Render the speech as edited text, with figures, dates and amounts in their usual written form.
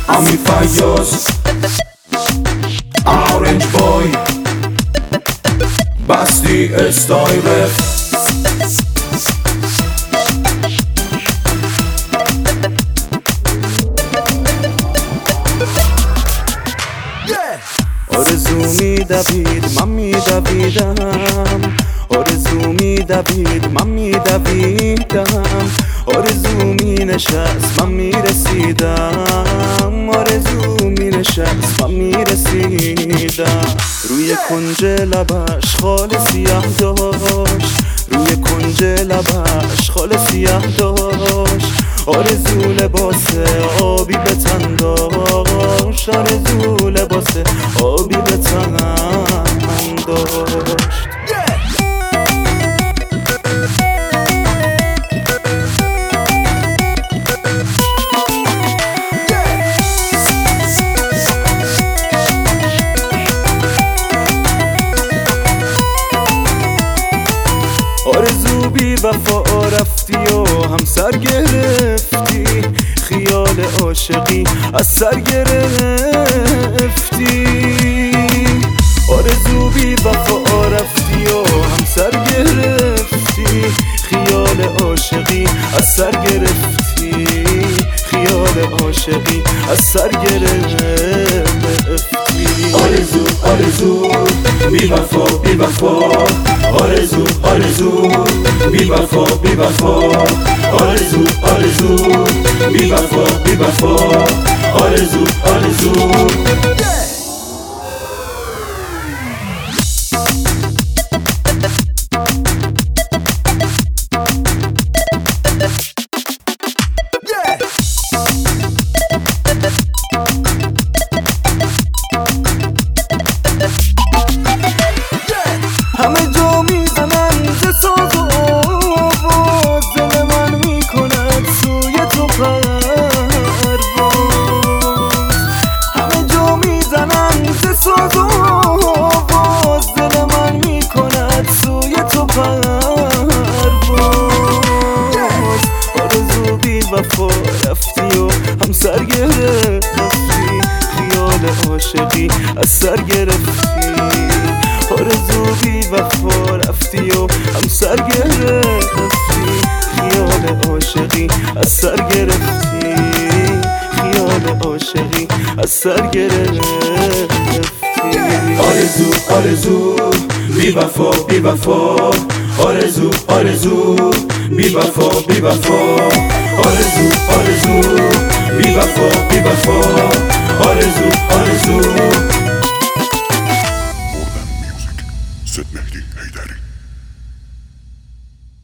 امی فیاض اورنج بای بستی استایل آرزو میدوید من میدویدم، آرزو میدوید من میدویدم، آرزو مینشست من میرسیدم، آرزو مینشست من میرسیدم. روی کنج لبش خال سیاه داشت، روی کنج لبش خال سیاه داشت، آرزو لباس آبی به تن داشت، آرزو لباس آبی به تن داشت. آرزو بی وفا رفتی و همسر گرفتی، خیال عاشقی از سر گرفتی. آرزو بی وفا رفتی و همسر گرفتی، خیال عاشقی از سر گرفتی، خیال عاشقی از سر گرفتی. آرزو آرزو بی وفا بی وفا، آرزو آرزو بی وفا بی وفا، آرزو آرزو بی وفا بی وفا، آرزو آرزو. همه جا میزنن ز ساز و آواز، دل من میکند سوی تو پرواز. همه جا میزنن ز ساز و آواز، دل من میکند سوی تو پرواز. آرزو بی وفا رفتی و همسر گرفتی، خیال عاشقی از سر گرفتی. آرزو بی وفا رفتی و همسر گرفتی، خیال عاشقی از سر گرفتی، خیال عاشقی از سر گرفتی. آرزو آرزو بی وفا بی وفا، آرزو آرزو بی وفا بی وفا، آرزو آرزو بی وفا بی وفا، آرزو آرزو. More than music, said Mehdi Haydari.